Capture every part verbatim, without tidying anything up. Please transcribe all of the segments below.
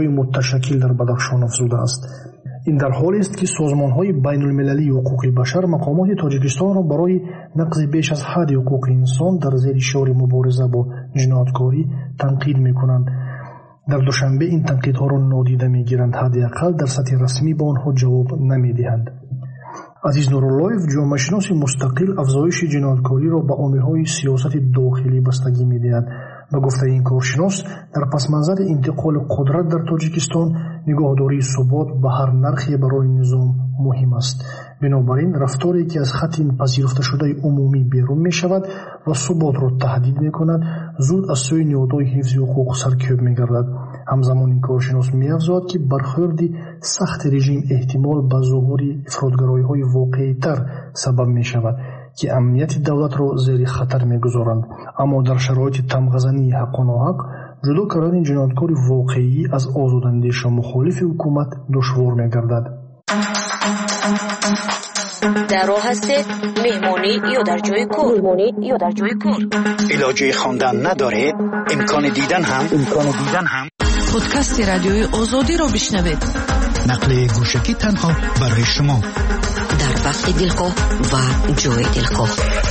ҳукуматҳои муташаккил дар Бадахшон афзуда аст. ин дар ҳоле аст ки созмонҳои байнулмилалии ҳуқуқи башар мақомоти Тоҷикистонро барои нақзи беш аз ҳадди ҳуқуқи инсон дар зери шиори мубориза бо ҷинояткорӣ танқид мекунанд. дар душанбе ин танқидҳоро нодида мегиранд, ҳадди ақал дар сатҳи расмӣ ба онҳо ҷавоб намедиҳанд. азиз Нуруллоев, ҷомеашиноси мустақил, афзоиши ҷинояткориро ба омилҳои сиёсати дохилӣ бастагӣ медиҳад. ба гуфтаи ин коршинос, дар пасманзари интиқоли қудрат дар Тоҷикистон нигоҳдории субот ба ҳар нархе барои низом муҳим аст. бинобар ин рафторе ки аз хатти пазируфташудаи умумӣ берун мешавад ва суботро таҳдид мекунад, зуд аз сӯи ниҳодҳои ҳифзи ҳуқуқ саркӯб мегардад. ҳамзамон ин коршинос меафзояд ки бархӯрди сахти режим эҳтимол ба зуҳури ифротгароиҳои воқеитар сабаб мешавад, ки амнияти давлатро зери хатар мегузоранд. аммо дар шароити тамғазании ҳаққоноҳақ ҷудо кардани ҷинояткори воқеӣ аз озодандешу мухолифи ҳукумат душвор мегардад. дар роҳ ҳастед меҳмонӣ ё дар ҷои кор меҳмонӣ ё дар ҷои кор илоҷи хондан надоред, имкони дидан ҳам имкони дидан ҳам подкасти радиои озодиро бишнавед. нақли гӯшагӣ танҳо барои шумо дар вақти дилхоҳ ва ҷои дилхоҳ.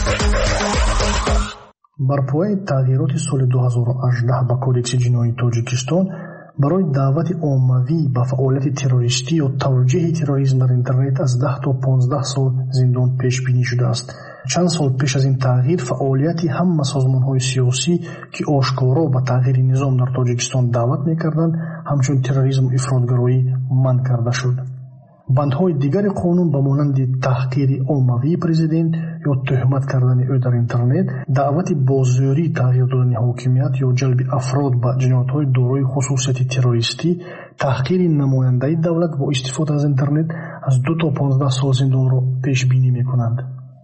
барпояи тағйироти соли ду ҳазору ҳаждаҳ ба кодекси ҷиноии Тоҷикистон барои даъвати оммавӣ ба фаъолияти террористӣ ё тавҷиҳи терроризм дар интернет аз даҳ то понздаҳ сол зиндон пешбинӣ шудааст. чанд сол пеш аз ин тағйир фаъолияти ҳама созмонҳои сиёсӣ ки ошкоро ба тағйири низом дар Тоҷикистон даъват мекарданд, ҳамчун терроризму ифротгароӣ манъ карда шуд. бандҳои дигари қонун ба монанди таҳқири оммавии президент ё тӯҳмат кардани ӯ дар интернет, даъвати бозӯрӣ тағйир додани ҳокимият ё ҷалби афрод ба ҷиноятҳои дорои хусусияти террористӣ, таҳқири намояндаи давлат бо истифода аз интернет аз ду то понздаҳ сол зиндонро пешбинӣ мекунанд.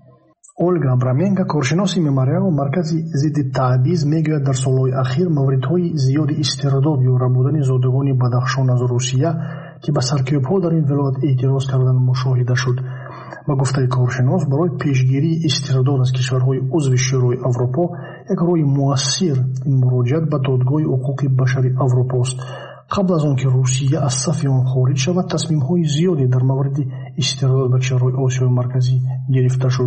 Ольга Абраменко, коршиноси мемориалу маркази зидди таъбиз, мегӯяд дар солҳои ахир мавридҳои зиёди истирдод ё рабудани зодагони Бадахшон аз Русия, ки ба саркӯбҳо дар ин вилоят эътироз карданд, мушоҳида шуд. ба гуфтаи коршинос, барои пешгирии истирдод аз кишварҳои узви Шӯрои Аврупо як роҳи муассир ин муроҷиат ба додгоҳи ҳуқуқи башари Аврупост. қабл аз он ки Русия аз сафи он хориҷ шавад, тасмимҳои зиёде дар мавриди истирдод ба кишварҳои Осиёи марказӣ гирифта шуд.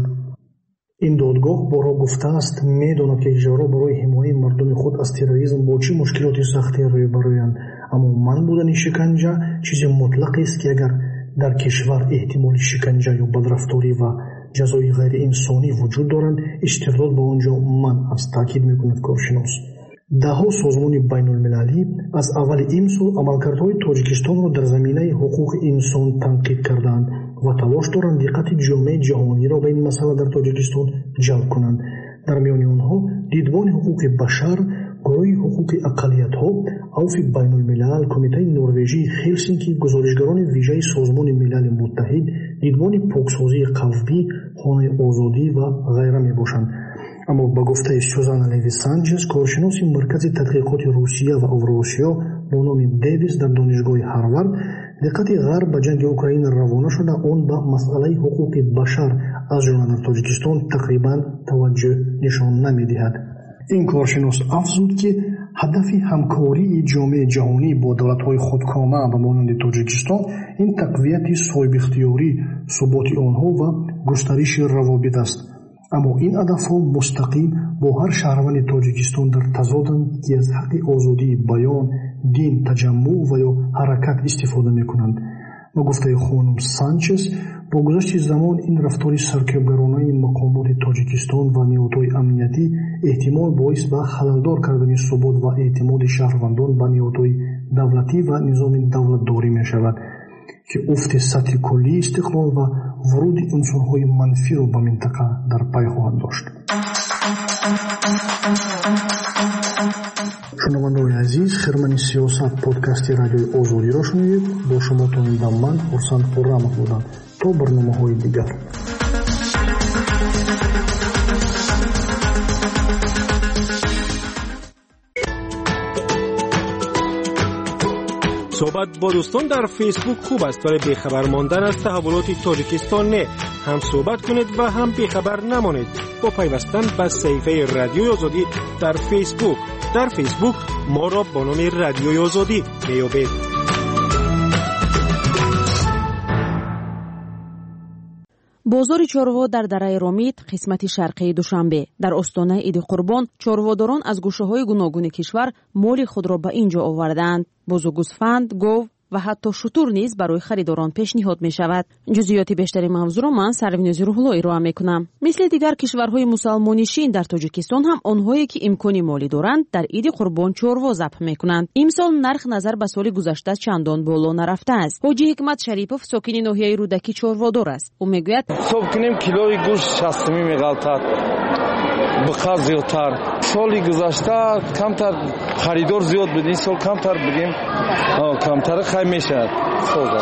ин додгоҳ боро гуфтааст медонад ки кишварҳо барои ҳимояи мардуми худ аз терроризм бо чӣ мушкилоти сахте рӯбарӯянд, аммо манъ будани шиканҷа чизи мутлақест, ки агар дар кишвар эҳтимоли шиканҷа ё бадрафторӣ ва ҷазои ғайриинсонӣ вуҷуд доранд, истирдод ба он ҷо манъ аст, таъкид мекунад коршинос. даҳҳо созмони байнулмилалӣ аз аввали имсол амалкардҳои Тоҷикистонро дар заминаи ҳуқуқи инсон танқид карданд ва талош доранд диққати ҷомеаи ҷаҳониро ба ин масъала дар Тоҷикистон ҷалб кунанд. дар миёни онҳо дидбони ҳуқуқи башар, гурӯҳи ҳуқуқи ақалиятҳо, авфи байнулмилал, кумитаи норвежии Хелсинки, гузоришгарони вижаи Созмони Милали Муттаҳид, дидбони поксозии қавмӣ, хонаи озодӣ ва ғайра мебошанд. аммо ба гуфтаи Сюзанна Леви Санчес, коршиноси маркази тадқиқоти Русия ва Авроосиё бо номи Дэвис дар донишгоҳи Ҳарвард, диққати Ғарб ба ҷанги Украина равона шуда, он ба масъалаи ҳуқуқи башар аз ҷумла дар Тоҷикистон тақрибан таваҷҷӯҳ нишон намедиҳад. ин коршинос афзуд, ки ҳадафи ҳамкории ҷомеаи ҷаҳонӣ бо давлатҳои худкома ба монанди Тоҷикистон ин тақвияти соҳибихтиёрӣ, суботи онҳо ва густариши равобит аст. аммо ин ҳадафҳо мустақим бо ҳар шаҳрванди Тоҷикистон дар тазоданд, ки аз ҳаққи озодии баён, дин, таҷаммӯъ ва ё ҳаракат истифода мекунанд. ба гуфтаи хонум Санчес, бо гузашти замон ин рафтори саркӯбгаронаи мақомоти Тоҷикистон ва ниҳодҳои амниятӣ эҳтимол боис ба халалдор кардани субот ва эътимоди шаҳрвандон ба ниҳодҳои давлатӣ ва низоми давлатдорӣ мешавад, ки уфти сатҳи куллии истиқлол ва вуруди унсурҳои манфиро ба минтақа дар пай хоҳад дошт. шунавандаои азиз, хирмани сиёсат подкасти радиои Озодиро шунидед. бо шумо то ин дам ман Хурсанд Хуррамов будам. то барномаҳои дигар. صحبت با دوستان در فیسبوک خوب است ولی بیخبر ماندن از تحولات تاجیکستان نه. هم صحبت کنید و هم بیخبر نمانید با پیوستن به صفحه رادیوی آزادی در فیسبوک. در فیسبوک ما را با نام رادیوی آزادی میابید. بازار چاروا در دره رامید قسمت شرقی دوشنبه در استانه عید قربان چارواداران از گوشه‌های گوناگون کشور مال خود را به اینجا آوردند. بز و گوسفند، گاو و حتی شتر نیز برای خریداران پیشنهاد می شود. جزئیات بیشتری موضوع را من سرونیز روح‌الله ارائه می کنم. مثل دیگر کشورهای مسلمان‌نشین در تاجیکستان هم آنهایی که امکانی مالی دارند در عید قربان چاروا ذبح می کنند. امسال نرخ نظر به سال گذشته چندان بالا نرفته است. حاجی حکمت شریپов ساکن ناحیه رودکی چاروادار است. او میگوید حساب کنیم کیلوی گوشت شصت می میغلطد. بخار زیادتر. سالی گذشته کمتر خریدار زیاد بود. این سال کمتر بودیم. آه کمتر خیلی میشه. سوزه.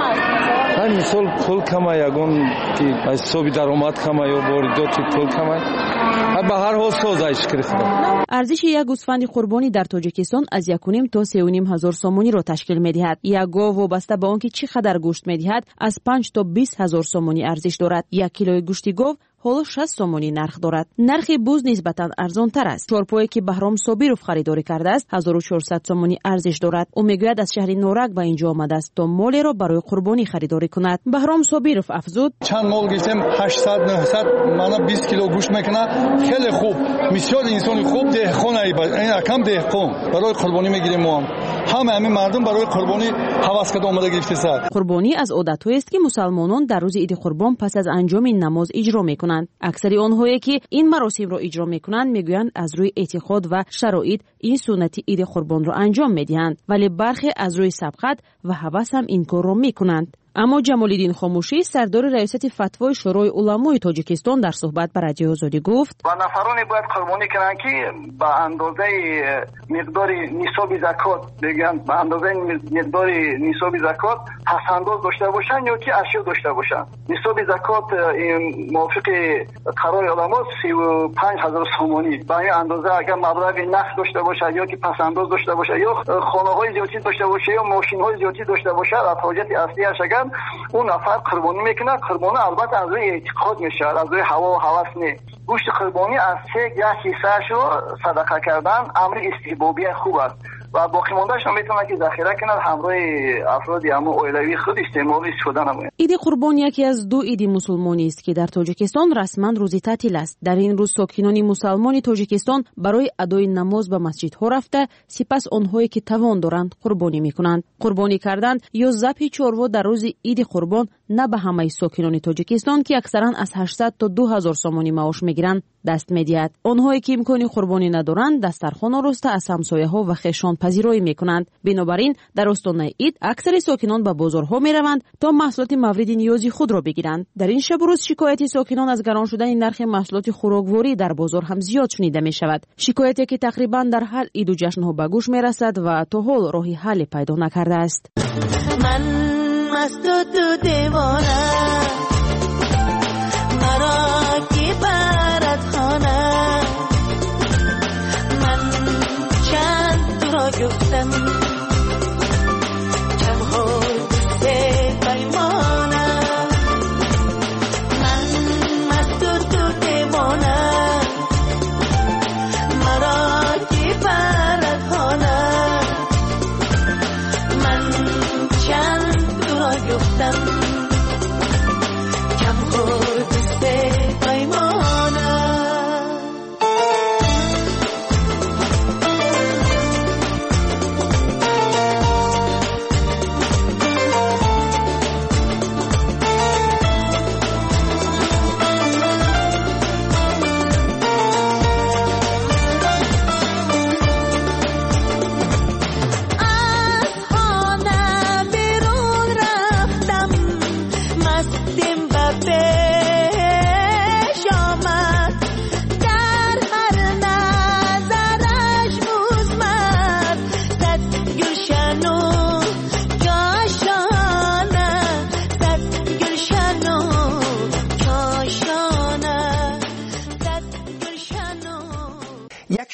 همین سال پول کمه یگون که حسابی درآمد کمه یا واردات پول کمه. به هر حال سوزش گرفته. ارزش یک گوسفند قربانی در تاجیکستان از یک و نیم تا سه و نیم هزار سومانی را تشکیل می‌دهد. یک گاو وابسته به آنکه چقدر گوشت می‌دهد از پنج تا بیست هزار سومانی ارزش دارد. یک کیلوی گوشت گاو حالا شصت سومانی نرخ دارد. نرخ بز نسبتاً ارزان تر است. چارپایی که بهرام صابرов خریداری کرده است هزار و چهارصد سومانی ارزش دارد. او میگوید از شهر نورک به اینجا آمده است تا مالی را برای قربانی خریداری کند. بهرام صابرов افزود چند مال گرفتیم هشتصد نهصد مانا بیست کیلو گوشت میکنه. خیلی خوب. بسیار انسان خوب دهقان ای این کم دهقان برای قربانی میگیریم ما. همه همین مردم برای قربانی هوس کرده اومده گرفته سر. قربانی از عادت‌هایی است که مسلمانان در روز عید قربان پس از انجام این نماز اجرا میکنند. اکثر آنهایی که این مراسم را اجرا میکنند میگویند از روی اعتقاد و شرایط این سنت عید قربان را انجام میدهند، ولی برخی از روی سبقت و هوس هم این کار را میکنند. اما جمال‌الدین خاموشی سردار ریاست فتوای شورای علمای تاجیکستان در صحبت با رادیو آزادی گفت و نفرانی باید قربانی کنند که به اندازه مقدار نصاب زکات بگن به اندازه مقدار نصاب زکات پسنداز داشته باشن یا که اشیا داشته باشن. نصاب زکات موافق قرار علما سی و پنج هزار سومانی. به این اندازه اگر مبلغ نقد داشته باشه یا که پسنداز داشته باشه یا خانه‌های زیادی داشته باشه یا ماشین‌های زیادی داشته باشه از حاجت اصلیش اگر اون نفر قربانی میکنه. قربانی البته از روی اعتقاد میشه، از روی هوا و هوس نه. گوشت قربانی از سه یک حصه‌اش رو صدقه کردن امر استحبابی خوب است و باقی مونده‌اش هم میتونه که ذخیره کنه همراه افرادی اما اولوی خود استعمال استفاده نماید. عید قربان یکی از دو عید مسلمانی است که در تاجیکستان رسما روزی تعطیل است. در این روز ساکنان مسلمان تاجیکستان برای ادای نماز به مسجدها رفته سپس آنهایی که توان دارند قربانی میکنند. قربانی کردن یا ذبح چاروا در روز عید قربان نه به همه ساکنان تاجیکستان که اکثرا از هشتصد تا دو هزار سومانی معاش میگیرند دست میدهد. آنهایی که امکانی قربانی ندارند دسترخوان آراسته از همسایه‌ها و خویشان پذیرایی میکنند. بنابراین در استان عید اکثر ساکنان به بازارها میروند تا محصولات مورد نیازی خود را بگیرند. در این شب و روز شکایت ساکنان از گران شدن نرخ محصولات خوراکواری در بازار هم زیاد شنیده می شود. شکایتی که تقریبا در هر عید و جشن‌ها به گوش میرسد و تا حال راهی حل پیدا نکرده است. من مست و تو دیوانه مرا کی برات خانه من چند تو را گفتم چم ها سه پیمانه من مست و تو دیوانه مرا کی برات خانه من چند تو را گفتم چم خود سه پیمانه از خانه بیرون رفتم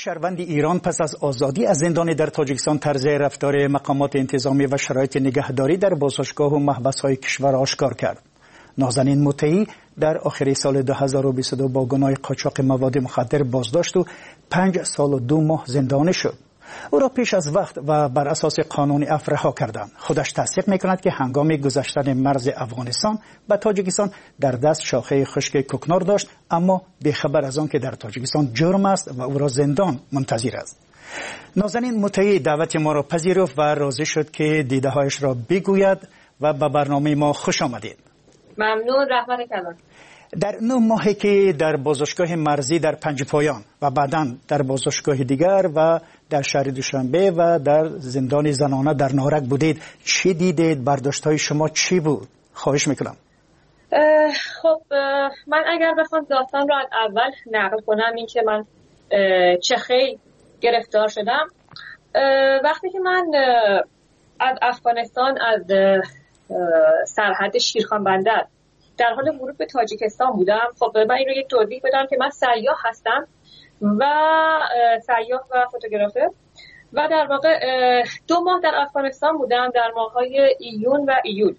شهروند ایران پس از آزادی از زندان در تاجیکستان طرز رفتار مقامات انتظامی و شرایط نگهداری در بازداشتگاه و محبس‌های کشور آشکار کرد. نازنین مطیعی در آخر سال دو هزار و بیست و دو با گناه قاچاق مواد مخدر بازداشت و پنج سال و دو ماه زندانی شد. او را پیش از وقت و بر اساس قانون عفو رها کردند. خودش تصدیق می‌کند که هنگام گذشتن مرز افغانستان به تاجیکستان در دست شاخه خشک کوکنار داشت، اما بی‌خبر از آن که در تاجیکستان جرم است و او را زندان منتظر است. نازنین مطیعی دعوت ما را پذیرفت و راضی شد که دیده‌هایش را بگوید و به برنامه ما خوش آمدید. ممنون. رحمت کلام. در نه ماهی که در بازداشتگاه مرزی در پنج پایان و بعداً در بازداشتگاه دیگر و در شهر دوشنبه و در زندان زنانه در نارک بودید، چی دیدید؟ برداشت‌های شما چی بود؟ خواهش میکنم. خب من اگر بخوام داستان را از اول نقل کنم، این که من چه خیلی گرفتار شدم وقتی که من از افغانستان از سرحد شیرخان بندر در حال ورود به تاجیکستان بودم. خب من این رو یک توضیح بدم که من سیاح هستم و سیاح و فوتوگرافر و در واقع دو ماه در افغانستان بودم، در ماه‌های ایون و ایول.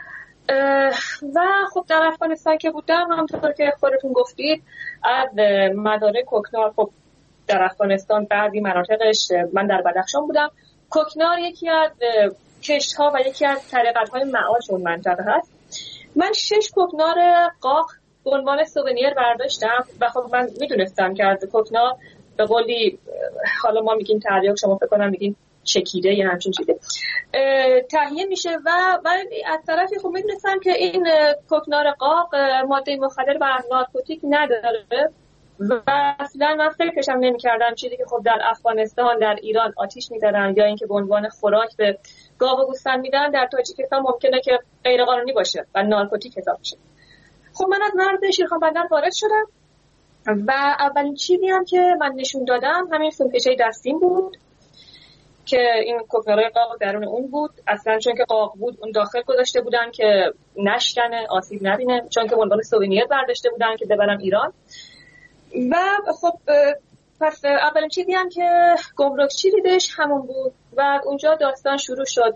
و خب در افغانستان که بودم، همونطور که خودتون گفتید، از مزارع کوکنار، خب در افغانستان بعضی مناطقش، من در بدخشان بودم، کوکنار یکی از کشت‌ها و یکی از طریقت‌های معاش اون منطقه هست. من شش کوکنار قاق به عنوان سوونیر برداشتم و خب من میدونستم که از کوکنار به قولی، حالا ما میگیم تریاک، شما فکر کنم میگین چکیده یا همچین چیزی، تهیه میشه و ولی از طرفی خب میدونستم که این کوکنار قاق ماده مخدر و نارکوتیک نداره و اصلا من فکرشم نمی‌کردم چیزی که خب در افغانستان، در ایران آتیش می‌زدن یا اینکه به عنوان خوراک به گاو و گوسفند میدن، در تاجیکستان ممکنه که غیر قانونی باشه و نارکوتیک حساب بشه. خب من از مرز شیرخان بندر وارد شدم و اولین چیزی هم که من نشون دادم همین سومکشه دستیم بود که این کوکنارای قاق درون اون بود. اصلا چون که قاق بود اون داخل گذاشته بودن که نشکنه، آسیب نبینه، چون که به عنوان سوونیر برداشته بودن که ببرم ایران. و خب پس اولین چیزی هم که گمرکچی دیدش همون بود و اونجا داستان شروع شد.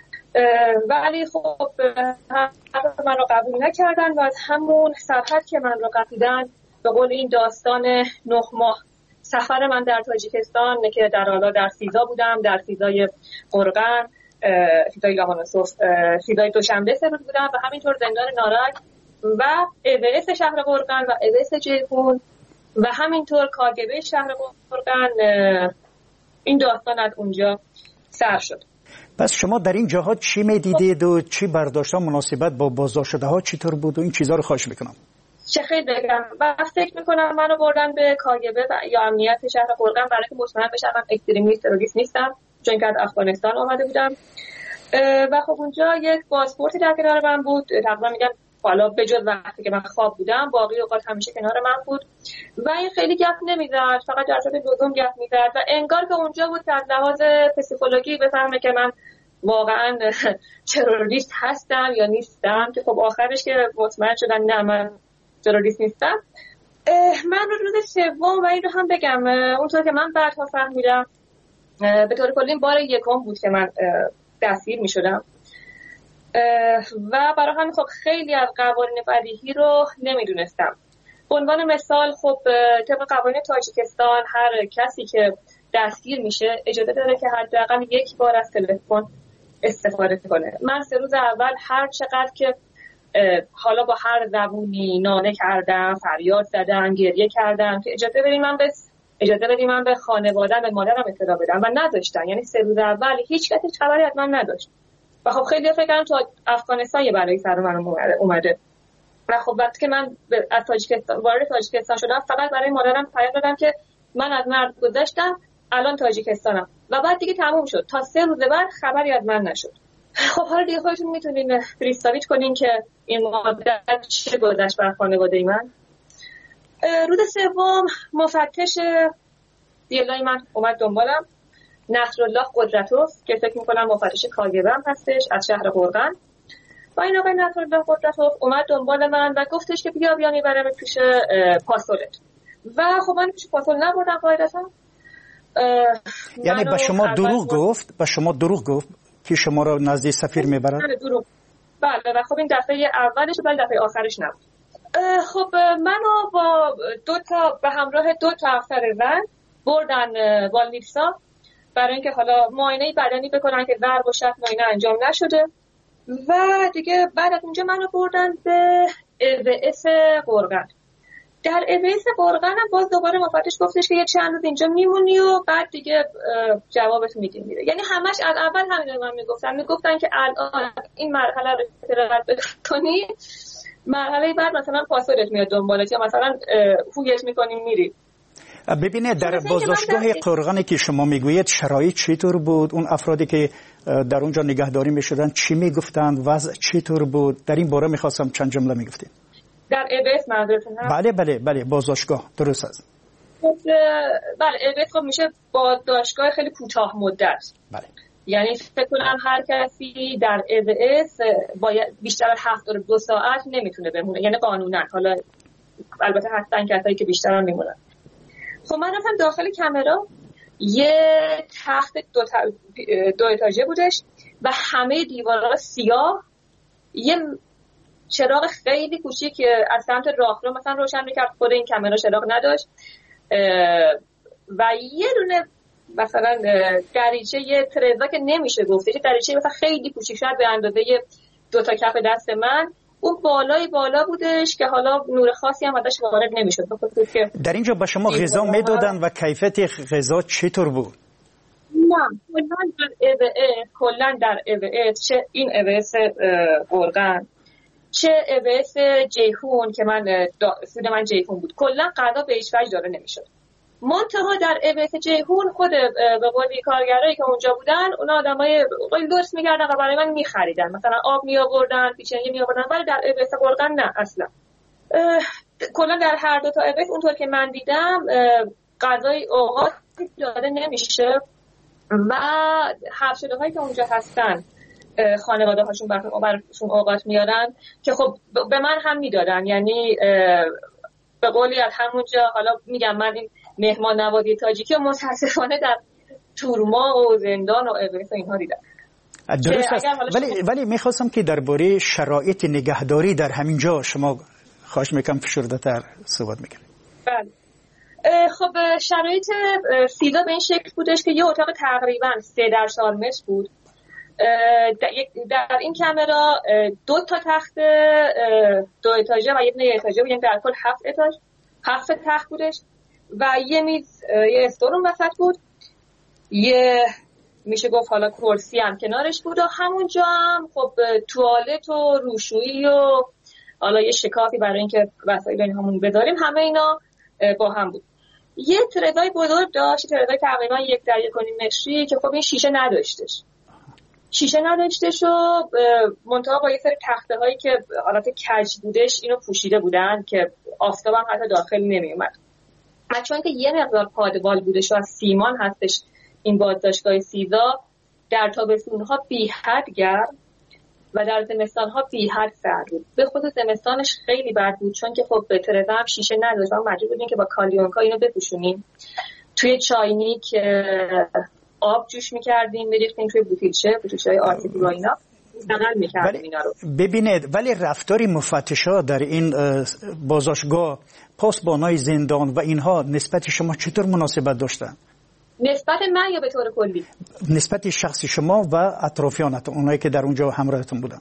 ولی خب من رو قبول نکردن و از همون سرحد که من رو قبیدن، به قول این داستان نه ماه سفر من در تاجیکستان که در حالا در سیزا بودم، در سیزای قرغن، سیزای لاهانوسوف، سیزای دوشنبه سه روز بودم و همینطور زندان نارک و اویس شهر قرغن و اویس جیپون و همینطور کاگبه شهر قرغن. این داستان از اونجا سر شد. پس شما در این جاها چی میدیدید و چی برداشت‌ها مناسبت با بازداشت شده ها چطور بود و این چیزا رو خواهش میکنم. چه خیلی بگم و فکر میکنم منو بردن به کاگبه یا امنیت شهر قرغن برای که مطمئن بشم من اکستریمیست تروریست نیستم، چون که از افغانستان آمده بودم. و خب اونجا یک پاسپورتی در کنار من بود، تقریبا میگم حالا به جز وقتی که من خواب بودم باقی اوقات همیشه کنار من بود و این خیلی گپ نمیزد، فقط در صورت لزوم گپ میزد و انگار که اونجا بود که از لحاظ پسیکولوژی بفهمه که من واقعا تروریست هستم یا نیستم، که خب آخرش که مطمئن شدن نه من تروریست نیستم. من رو روز سوم و این رو هم بگم اونطور که من بعدها فهمیدم به طور کلی بار یکم بود که من دستگیر میشدم و برای همین خب خیلی از قوانین بدیهی رو نمیدونستم. به عنوان مثال خب طبق قوانین تاجیکستان هر کسی که دستگیر میشه اجازه داره که حداقل یک بار از تلفن استفاده کنه. من سه روز اول هر چقدر که حالا با هر زبونی ناله کردم، فریاد زدم، گریه کردم که اجازه بدید من به اجازه بدید من به خانواده‌ام، به مادرم اطلاع بدم و نداشتن. یعنی سه روز اول هیچ کسی خبری از من نداشت و خب خیلی فکر کردم تو افغانستان یه بلایی سر من اومده و خب وقتی که من از تاجیکستان وارد تاجیکستان شدم فقط برای مادرم پیام دادم که من از مرز گذشتم، الان تاجیکستانم و بعد دیگه تموم شد. تا سه روز بعد خبری از من نشد. خب حالا دیگه خودتون میتونین پریستاویچ کنین که این مدت چه گذشت بر خانواده من. روز سوم مفتش دیلای من اومد دنبالم، نصرالله قدرتوف که فکر میکنم مفتش کاگبه هم هستش از شهر قرغن و این آقای نصرالله قدرتوف اومد دنبال من و گفتش که بیا بیا میبرم پیش پاسولت و خب من پیش پاسول نبردم قاعدتا یعنی به شما دروغ گفت به شما دروغ گفت که شما را نزد سفیر میبرد؟ دروغ. بله و خب این دفعه اولش ولی دفعه آخرش نبود. خب منو با دو تا به همراه دو تا افسر رد بردن والنیتسا برای اینکه حالا معاینه بدنی بکنن که ضرب و شتم معاینه انجام نشده و دیگه بعد از اونجا منو بردن به ای وی اس قرغن. در ای وی اس قرغن هم باز دوباره مفتش گفتش که یه چند روز اینجا میمونی و بعد دیگه جوابت میدیم میره. یعنی همش از اول همین رو من میگفتن میگفتن که الان این مرحله رو رد بکنی مرحله بعد مثلا پاسپورت میاد دنبالت یا مثلا هویت میکنیم میری. ببینید در بازداشتگاه قرغنی که شما میگویید شرایط چطور بود؟ اون افرادی که در اونجا نگهداری میشدن چی میگفتند؟ وضع چطور بود؟ در این باره میخواستم چند جمله میگفتید. در ای وی اس منظورتون هست؟ بله بله بله بازداشتگاه درست است. بله ای وی اس خب میشه بازداشتگاه خیلی کوتاه مدت. بله. یعنی فکر کنم هر کسی در ای وی اس باید بیشتر از هفتاد و دو ساعت نمیتونه بمونه، یعنی قانونا. حالا البته هستن کسایی که بیشتر هم میمونن. خب من رفتم داخل کامرا، یه تخت دو, تا... دو اتاژه بودش و همه دیوارها سیاه، یه چراغ خیلی کوچیک که از سمت راهرو مثلا روشن میکرد، خود این کامرا چراغ نداشت و یه دونه مثلا دریچه، یه ترزا که نمیشه گفته، دریچه مثلا خیلی کوچیک شد به اندازه دو تا کف دست من، اون بالای بالا بودش که حالا نور خاصی هم ازش وارد نمیشد. در اینجا به شما غذا میدادن و کیفیت غذا چطور بود؟ نه کلا در ای وی اس کلا در ای وی اس چه این ای وی اس قرغن چه ای وی اس جیهون که من سود من جیهون بود، کلا غذا به هیچ وجه داده نمیشد. منتها در ای وی اس جیهون خود به قولی کارگرایی که اونجا بودن اونا آدمای خیلی درست می‌کردن و برای من می‌خریدن، مثلا آب می‌آوردن، پیچنگی می‌آوردن، ولی در ای وی اس قرغن نه اصلا. کلا در هر دو تا ای وی اس اونطور که من دیدم غذای اوقات داده نمیشه و حبس‌شده‌هایی که اونجا هستن خانواده هاشون براشون اوقات میارن که خب به من هم میدادن، یعنی به قولی از همونجا، حالا میگم من این مهمان نوازی تاجیکی متاسفانه در تورما و زندان و اویس و اینها دیدم. درست است. ولی ولی میخواستم که درباره شرایط نگهداری در همین جا شما خواهش میکنم فشرده‌تر صحبت میکنید. بله. خب شرایط سیدا به این شکل بودش که یه اتاق تقریبا سه در چهار متر بود. در این کامرا دو تا تخت دو اتاژه و یه دونه اتاژه بود، یعنی در کل هفت اتاژ هفت تخت بودش و یه میز، یه استور اون وسط بود، یه میشه گفت حالا کرسی هم کنارش بود و همونجا هم خب توالت و روشویی و حالا یه شکافی برای اینکه وسایل این همون بذاریم، همه اینا با هم بود. یه ترزای بزرگ داشت، ترزای تقریبا یک در یک و نیم متری که خب این شیشه نداشتش شیشه نداشتش و منتها با یه سری تخته هایی که حالت کج بودش اینو پوشیده بودن که آفتاب هم حتی داخل نمی اومد. و چون که یه مقدار پادوال بودش و از سیمان هستش این بازداشتگاه سیدا، در تابستون‌ها بی حد گرم و در زمستان‌ها بی حد سرد بود. به خود زمستانش خیلی بد بود چون که خب ترزا هم شیشه نداشت و مجبور بودیم که با کالیونکا اینو بپوشونیم. توی چاینیک آب جوش می‌کردیم، می‌ریختیم توی بوتیلچه، بوتیلچه‌های آرتیفی و اینا نقل می‌کردیم اینا رو. ببینید ولی رفتاری مفتشا در این بازداشتگاه، پاسبانای زندان و اینها نسبت شما چطور مناسبت داشتن؟ نسبت من یا به طور کلی؟ نسبت شخصی شما و اطرافیانتون، اونایی که در اونجا همراهتون بودن.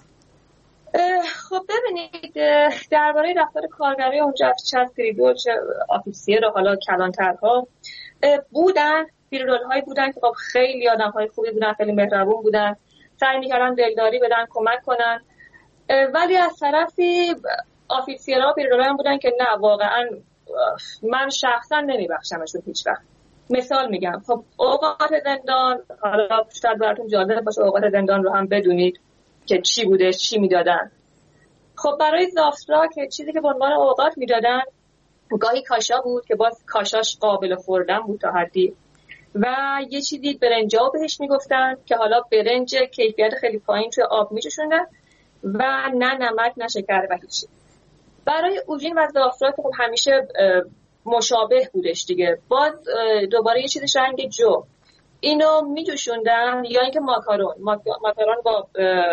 خب ببینید درباره رفتار کارگری اونجا چه پریدور چه آفیسیر و حالا کلانترها بودن، پیرول هایی بودن که خب خیلی آدم های خوبی بودن، خیلی مهربون بودن، سعی میکردن دلداری بدن، کمک کنن، ولی از طرفی آفیسیرها پیرول هم بودن که نه واقعا من شخصا نمیبخشمشون هیچ وقت. مثال میگم، خب اوقات زندان، حالا شاید براتون جالب باشه اوقات زندان رو هم بدونید که چی بوده، چی میدادن. خب برای زافترا که چیزی که به عنوان اوقات میدادن گاهی کاشا بود که باز کاشاش قابل خوردن بود تا حدی، و یه چیزی برنجاو بهش میگفتن که حالا برنج کیفیت خیلی پایین توی آب میجوشوندن و نه نمک نه شکر و هیچی. برای اوژین و زافترا که خب همیشه مشابه بودش دیگه. باز دوباره یه چیزش رنگ جو اینو میجوشوندن، یا اینکه ماکارون ماکارون با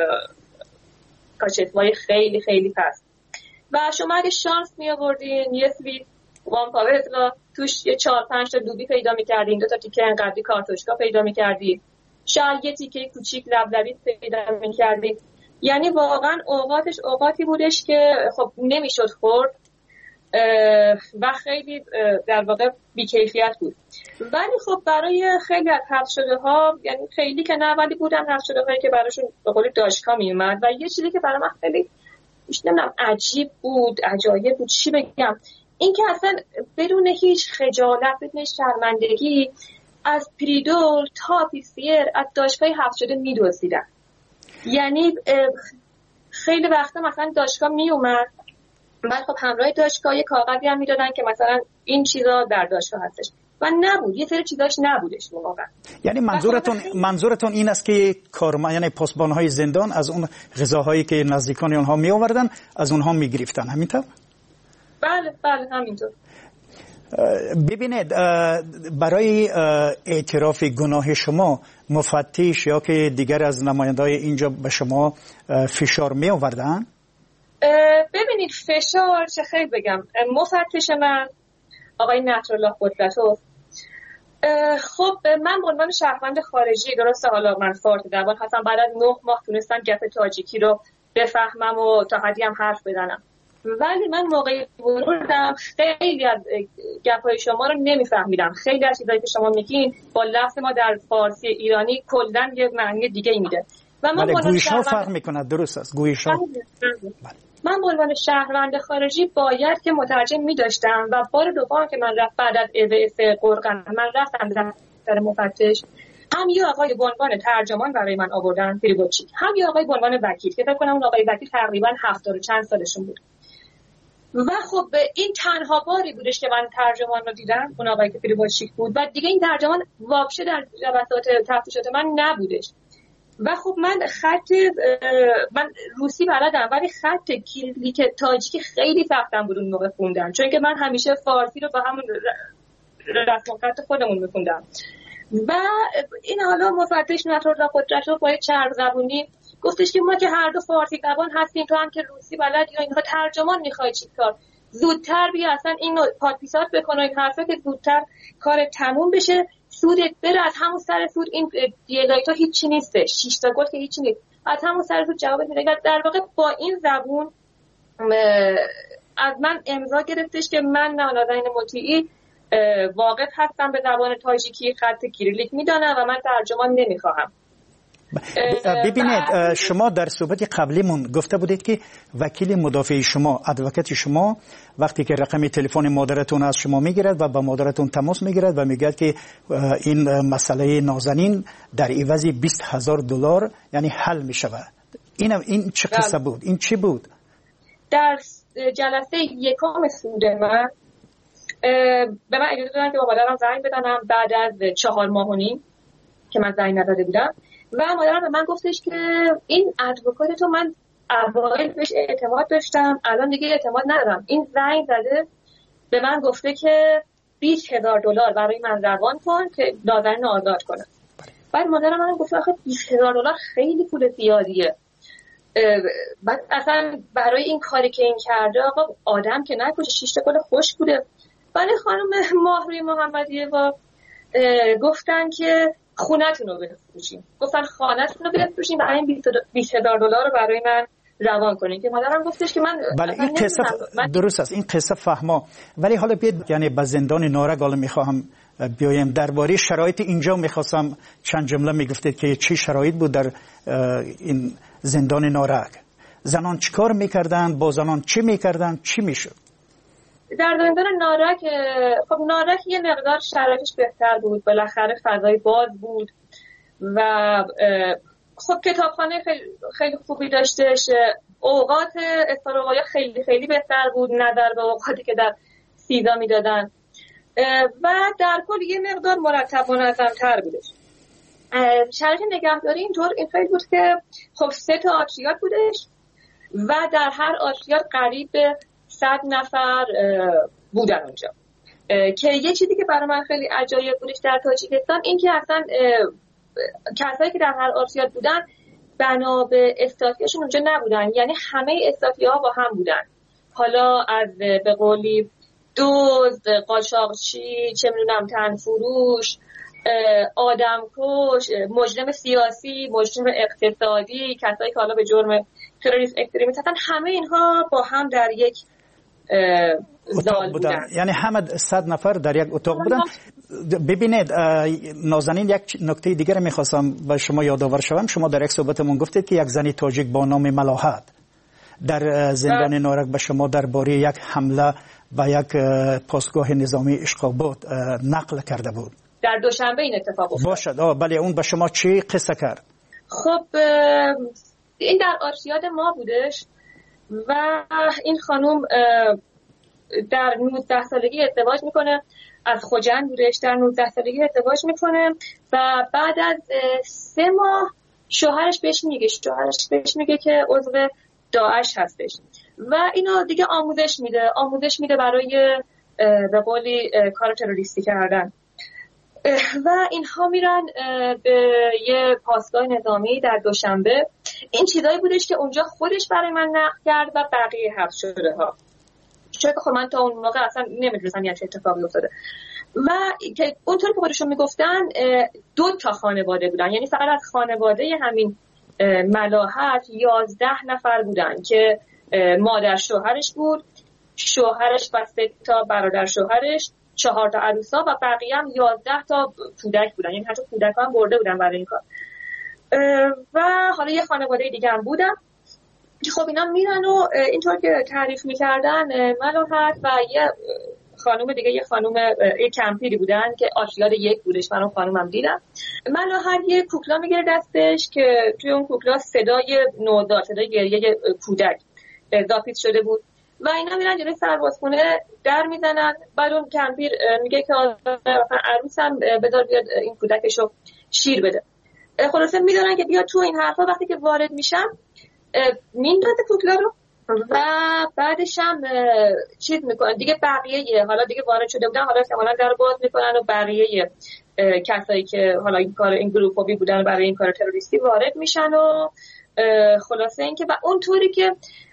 کاشتوای خیلی خیلی پست. و شما اگه شانس می آوردین یه سویت وان پاور اطلاع توش یه چهار پنج تا دوبی پیدا می‌کردین، دو تا تیکه انقدری کارتوشکا پیدا می‌کردین، شاید یه تیکه کوچیک لبلبی پیدا می‌کردین. یعنی واقعا اوقاتش اوقاتی بودش که خب نمیشد خورد و خیلی در واقع بی‌کیفیت بود. ولی خب برای خیلی از حذف شده ها، یعنی خیلی که نه ولی بودن حذف شده هایی که براشون به قول داشکا میومد. و یه چیزی که برای من خیلی نمیدونم عجیب بود، عجایب بود، چی بگم، این که اصلا بدون هیچ خجالت، بدون شرمندگی از پریدول تا پیسیر از داشکای حذف شده میدوزیدن. یعنی خیلی وقتا مثلا داشکا میومد بعد خب همراه داشکا یه کاغذی هم میدادن که مثلا این چیزا در داشکا هستش و نبود، یه سری چیزاش نبودش واقعا. یعنی منظورتون منظورتون این است که کارمند یعنی پاسبان‌های زندان از اون غذاهایی که نزدیکان اونها می آوردن از اونها میگرفتن، همینطور؟ بله بله همینطور. ببینید برای اعتراف گناه شما مفتش یا که دیگر از نماینده‌های اینجا به شما فشار می آوردن؟ ببینید فشار چه خیلی بگم، مفتش من آقای نصرالله قدرتوف، خب من به عنوان شهروند خارجی، درسته حالا من فارت زبان هستم، بعد از نه ماه تونستم گپ تاجیکی رو بفهمم و تا حدی هم حرف بزنم، ولی من موقعی بودم خیلی از گپ‌های شما رو نمیفهمیدم. خیلی از چیزایی که شما میگین با لفظ ما در فارسی ایرانی کلاً یه معنی دیگه میده و من گویش‌ها فرق میکنه. درست است گویش‌ها. من به عنوان شهروند خارجی باید که مترجم می‌داشتم و بار دوم که من رفت بعد از اویس قرقن من رفتم در مفتش، هم یه آقای به عنوان ترجمان برای من آوردن پریبوچیک، هم یه آقای به عنوان وکیل که فکر کنم اون آقای وکیل تقریبا هفتاد و چند سالشون بود. و خب این تنها باری بودش که من ترجمان رو دیدم، اون آقای که پریبوچیک بود و دیگه این ترجمان واپشه در جلسات تفتیشات من نبودش. و خب من خط من روسی بلدم ولی خط کیریلیک تاجیکی خیلی سختم بود اون موقع خوندم، چون که من همیشه فارسی رو با همون رسم خط خودمون میخوندم. و این حالا مفتش نصرالله قدرتوف با چرب زبونی گفتش که ما که هر دو فارسی زبان هستیم، تو هم که روسی بلدی یا اینها ترجمان میخوای چی کار، زودتر بیا اصلا اینو پادپیسات بکن و این حرفا که زودتر کار تموم بشه، سودت بره، از همون سر سود این دیلایت ها هیچی نیسته، شش تا گل که هیچی نیست، از همون سر سود جواب میده. در واقع با این زبون از من امضا گرفتش که من نازنین مطیعی واقف هستم به زبان تاجیکی، خط کیریلیک میدانم و من ترجمان نمیخواهم. ببینید شما در صحبت قبلیمون گفته بودید که وکیل مدافع شما، ادوکات شما وقتی که رقم تلفن مادرتون از شما میگیرد و با مادرتون تماس میگیرد و میگه که این مسئله نازنین در عوض بیست هزار دلار یعنی حل میشود، این این چه قصه بود؟ این چی بود؟ در جلسه یکم سود من به من اجازه دادن که با مادرم زنگ بزنم بعد از چهار ماه و نیم که من زنگ نزده بودم و مادرم به من گفتش که این ادوکات تو من اوایل بهش اعتماد داشتم، الان دیگه اعتماد ندارم، این زنگ زده به من گفته که بیست هزار دلار برای من روان کن که نازنین آزاد کنم. بعد مادرم من گفت آخه بیست هزار دلار خیلی پول زیادیه، بعد اصلا برای این کاری که این کرده آقا آدم که نکشه، شش تا گل خوش بوده. ولی خانم ماهروی محمدیه با گفتن که خونه‌تون رو بفروشین، گفتن خانه‌تون رو بفروشین و این بیست هزار دلار رو برای من روان کنین که مادرم گفتش که من بله این قصه من... درست است، این قصه فهما. ولی حالا بیاد یعنی به زندان نارگ حالا میخواهم بیایم درباره شرایط اینجا، میخواستم چند جمله میگفتید که چی شرایط بود در این زندان نارگ، زنان چیکار میکردن، با زنان چی میکردن، چی میشد در زندان نارک؟ خب نارک یه مقدار شرایطش بهتر بود، بالاخره فضای باز بود و خب کتابخانه خیلی, خیلی خوبی داشتش، اوقات استراحت خیلی خیلی بهتر بود نظر به اوقاتی که در سیدا میدادن و در کل یه مقدار مرتب و منظم‌تر بودش. شرایط نگهداری اینطور این خیلی بود که خب سه تا آتریات بودش و در هر آتریات قریب به صد نفر بودن اونجا که یه چیزی که برای من خیلی عجایب بودش در تاجیکستان این که اصلا کسایی که در هر آرسیاد بودن بنا به استاتیاشون اونجا نبودن، یعنی همه استاتیاها با هم بودن، حالا از به قولی دزد، قاچاقچی، چه میدونم تنفروش، آدمکش، مجرم سیاسی، مجرم اقتصادی، کسایی که حالا به جرم تروریسم اکستریمیسم هستن، همه اینها با هم در یک اتاق بودن. یعنی همه صد نفر در یک اتاق بودن. ببینید نازنین، یک نکته دیگر میخواستم به شما یادآور شوم. شما در یک صحبتمون گفتید که یک زنی تاجیک با نام ملاحت در زندان نارک به شما درباره یک حمله به یک پاسگاه نظامی اشقابات نقل کرده بود. در دوشنبه این اتفاق افتاد. باشد. بله، اون به شما چی قصه کرد؟ خب این در آرشیاد ما بودش و این خانوم در نوزده سالگی ازدواج میکنه، از خوجند بودش، در نوزده سالگی ازدواج میکنه و بعد از سه ماه شوهرش بهش میگه شوهرش بهش میگه که عضو داعش هستش و اینو دیگه آموزش میده آموزش میده برای به قولی کار تروریستی کردن و اینها میرن به یه پاسگاه نظامی در دوشنبه. این چیزایی بودش که اونجا خودش برای من نقل کرد و بقیه حبس شده ها، چون خب من تا اون موقع اصلا نمیدونستم یه اتفاقی افتاده و که اونطور که خودشون میگفتن دو تا خانواده بودن، یعنی فقط از خانواده همین ملاحت یازده نفر بودن که مادر شوهرش بود، شوهرش و سه تا برادر شوهرش، چهار تا عروسا و بقیه هم یازده تا کودک بودن، یعنی حتی کودکان هم برده بودن برای این کار و حالا یه خانواده دیگه هم بودن. خب اینا میرن و اینطور که تعریف میکردن ملاحت و یه خانوم دیگه، یه خانوم یه کمپیری بودن که آشیاد یک بودش، من اون خانومم دیدم. ملاحت یه کوکلا میگیره دستش که توی اون کوکلا صدای نوزاد، صدای گریه کودک اضافه شده بود و اینا میرن جلوی سربازخونه در میزنن. بعد اون کمپیر میگه که عروسم بذار بیاد این کودکشو شیر بده. خلاصه میدونن که بیا تو این حرفا. وقتی که وارد میشن میندازه کوکلا رو و بعدش هم چیز میکنن دیگه، بقیه حالا دیگه وارد شده بودن، حالا احتمالاً در باز میکنن و بقیه کسایی که حالا این کار این گروپی بودن برای این کار تروریستی وارد میشن و خلاصه این که و اونطوری که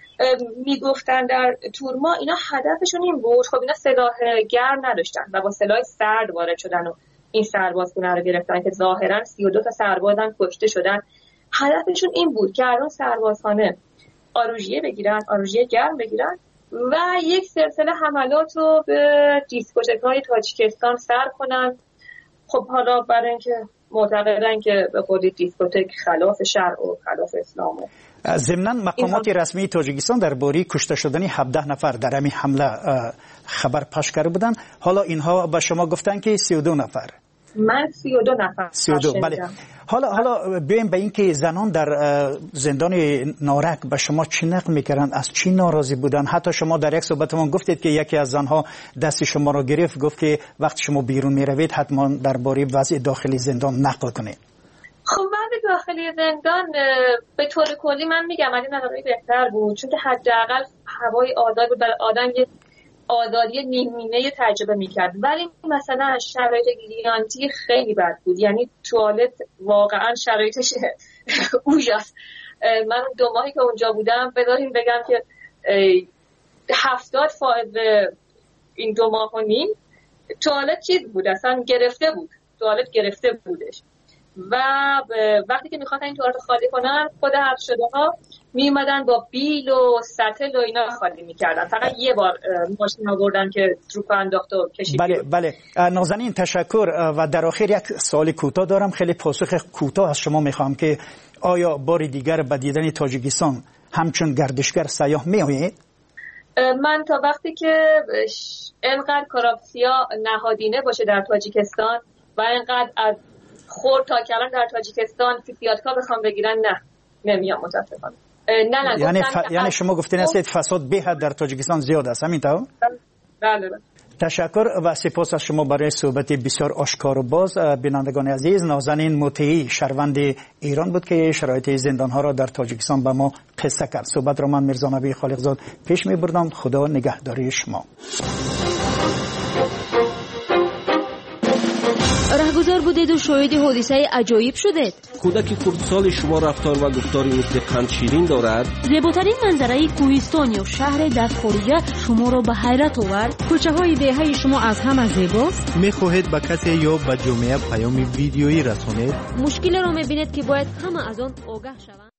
میگفتن در تورما اینا هدفشون این بود. خب اینا سلاح گرم نداشتن و با سلاح سرد وارد شدن و این سربازخونه رو گرفتن که ظاهرا سی و دو تا سربازن کشته شدن. هدفشون این بود که از اون سربازخانه آروژیه بگیرن، آروژیه گرم بگیرن و یک سلسله حملات رو به دیسکوتک‌های تاجیکستان سر کنن. خب حالا برای اینکه معتقدن که به قول دیسکوتک خلاف شرع و خلاف اسلام. ضمناً مقامات رسمی تاجیکستان درباره کشته شدن هفده نفر در همین حمله خبر پخش کرده بودن. حالا اینها به شما گفتن که سی و دو نفر. من سی و دو نفر. سی و دو بله. حالا حالا بیایم به این که زنان در زندان نارک به شما چی نقل میکردن، از چی ناراضی بودن؟ حتی شما در یک صحبتمون گفتید که یکی از زنها دست شما رو گرفت، گفت که وقتی شما بیرون میروید حتما درباره وضع داخلی زندان نقل کنید. خب وضع داخلی زندان به طور کلی من میگم از این نظری بهتر بود، چون که حداقل هوای آزاد بود، برای آدم یه آزادی نیمینه تجربه میکرد. ولی مثلا شرایط گیلانتی خیلی بد بود، یعنی توالت واقعا شرایطش اوجاست. من دو ماهی که اونجا بودم بذاریم بگم که هفتاد فائز این دو ماه و نیم توالت چیز بود، اصلا گرفته بود، توالت گرفته بودش و وقتی که میخواستن این توالت خالی کنن خود حبس شده ها می اومدن با بیل و سطل و اینا خالی میکردن. فقط یه بار ماشین آوردن که تروپ انداخت و کشید. بله بله. نازنین تشکر. و در آخر یک سوال کوتاه دارم، خیلی پاسخ کوتاه از شما میخوام که آیا بار دیگر به دیدن تاجیکستان همچون گردشگر سیاح میآیید؟ من تا وقتی که اینقدر کراپسیا نهادینه باشه در تاجیکستان و اینقدر از خورد تا کلان در تاجیکستان فیسیاتکا بخوام بگیرن نه نمیام متاسفانه. نه نه یعنی ف... یعنی شما گفتین هستید فساد به حد در تاجیکستان زیاد است، همین طور؟ بله بله. تشکر و سپاس از شما برای صحبت بسیار آشکار و باز. بینندگان عزیز، نازنین مطیعی شهروند ایران بود که شرایط زندان‌ها را در تاجیکستان به ما قصه کرد. صحبت را من میرزا نبی خالقزاد پیش می‌بردم. خدا نگهداری شما. برگزار بودید و شاهد حادثه عجایب شدید. کودک خردسال شما رفتار و گفتاری مثل قند شیرین دارد. زیباترین منظره کوهستان یا شهر در خارجه شما را به حیرت آورد. کوچه های دهه شما از همه زیباست. میخواهید به کسی یا به جامعه پیام ویدیویی رسانید. مشکل را میبینید که باید همه از آن آگاه شوند.